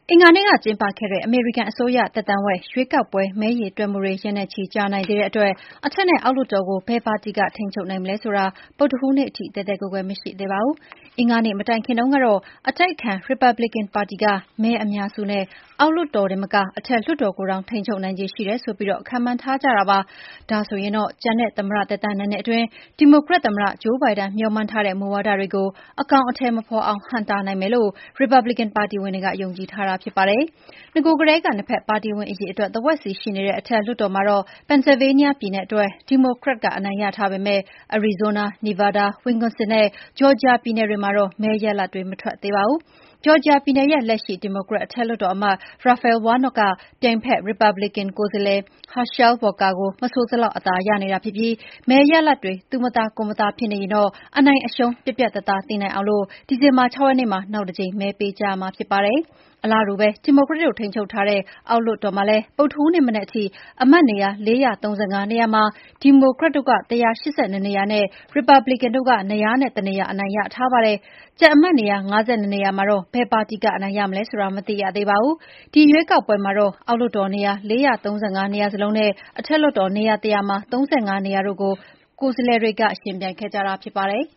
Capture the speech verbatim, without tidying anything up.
အင်္ဂါနေ့ကကျင်းပခဲ့တဲ့အမေရိကန်အစိုးရသက်တမ်းဝက်ရွေးကောက်ပွဲမဲရေတွက်မှုတွေရက်နဲ့ချီကြာနိုင်သေးတဲ့အတွက်အထက်နဲ့အောက်လွှတ်တော်ကိုဘယ်ပါတီကထိန်းချုပ်နိုင်မလဲဆိုတာဗုဒ္ဓဟူးနေ့အထိသဲသဲကွဲကွဲမရှိသေးပါဘူး။အင်္ဂါနေ့မတိုင်ခင်တုန်းကတော့အတိုက်အခံရီပတ်ဘလစ်ကန်ပါတီကမဲအများစုနဲ့အောက်လွှတ်တော်တင်မကအထက်လွှတ်တော်ကိုတောင်ထိန်းချုပ်နိုင်ခြေရှိတယ်ဆိုပြီးခန့်မှန်းထားကြတာပါ။ဒါဆိုရင်တော့ကျန်တဲ့သမ္မတသက်တမ်းနှစ်နှစ်အတွင်းဒီမိုကရက်သမ္မတဂျိုးဘိုင်ဒန်မျှော်မှန်းထားတဲ့မူဝါဒတွေကိုအကောင်အထည်မဖော်အောင်ဟန့်တားနိုင်မယ်လို့ရီပတ်ဘလစ်ကန်ပါတီဝင်တွေကယုံကြည်ထားတာဖြစ်ပါတယ်။နဂိုကတည်းကနှစ်ဖက်ပါတီဝင်အရေအတွက်တဝက်စီရှိနေတဲ့အထက်လွှတ်တော်မှာတော့ပန်ဆယ်ဗေးနီးယားပြည်နယ်အတွက်ဒီမိုကရက်ကအနိုင်ရထားပေမဲ့အရီဇိုးနား၊နီဗားဒါး၊ဝစ်ကွန်ဆင်နဲ့ဂျော်ဂျီယာပြည်နယ်တွေမှာတော့မဲရလဒ်တွေမထွက်သေးပါဘူး။ဂျော်ဂျီယာပြည်နယ်ရဲ့လက်ရှိဒီမိုကရက်အထက်လွှတ်တော်အမတ်ရာဖဲလ်ဝါနော့ကပြိုင်ဖက်ရီပတ်ဘလစ်ကန်ကိုယ်စားလှယ်ဟာရှားလ်ဗော်ကာကိုမဆိုစလောက်အသာရနေတာဖြစ်ပြီးမဲရလဒ်တွေသူမသာကိုယ်မသာဖြစ်နေရင်တော့အနိုင်အရှုံးပြတ်ပြတ်သားသားသိနိုင်အောင်ဒီဇင်ဘာ၆ရက်နေ့မှာနောက်တကြိမ်မဲပေးကြရမှာဖြစ်ပါတယ်။အလားတူပဲဒီမိုကရက်တို့ထိန်းချုပ်ထားတဲ့အောက်လွှတ်တော်မှာလည်းဗုဒ္ဓဟူးနေ့မနက်အထိအမတ်နေရာ၄ရာ၃၅နေရာမှာဒီမိုကရက်တို့က၁၈၂နေရာနဲ့ရီပတ်ဘလစ်ကန်တို့က၂၀၁နေရာအနိုင်ရထားပါတယ်။ကျန်အမတ်နေရာ၅၂နေရာမှာတော့ဘယ်ပါတီကအနိုင်ရမလဲဆိုတာမသိရသေးပါဘူး။ဒီရွေးကောက်ပွဲမှာတော့အောက်လွှတ်တော်နေရာ၄ရာ၃၅နေရာစလုံးနဲ့အထက်လွှတ်တော်နေရာ၁၀၀မှာ၃၅နေရာတို့ကိုကိုယ်စားလှယ်တွေကယှဉ်ပြိုင်ခဲ့ကြတာဖြစ်ပါတယ်။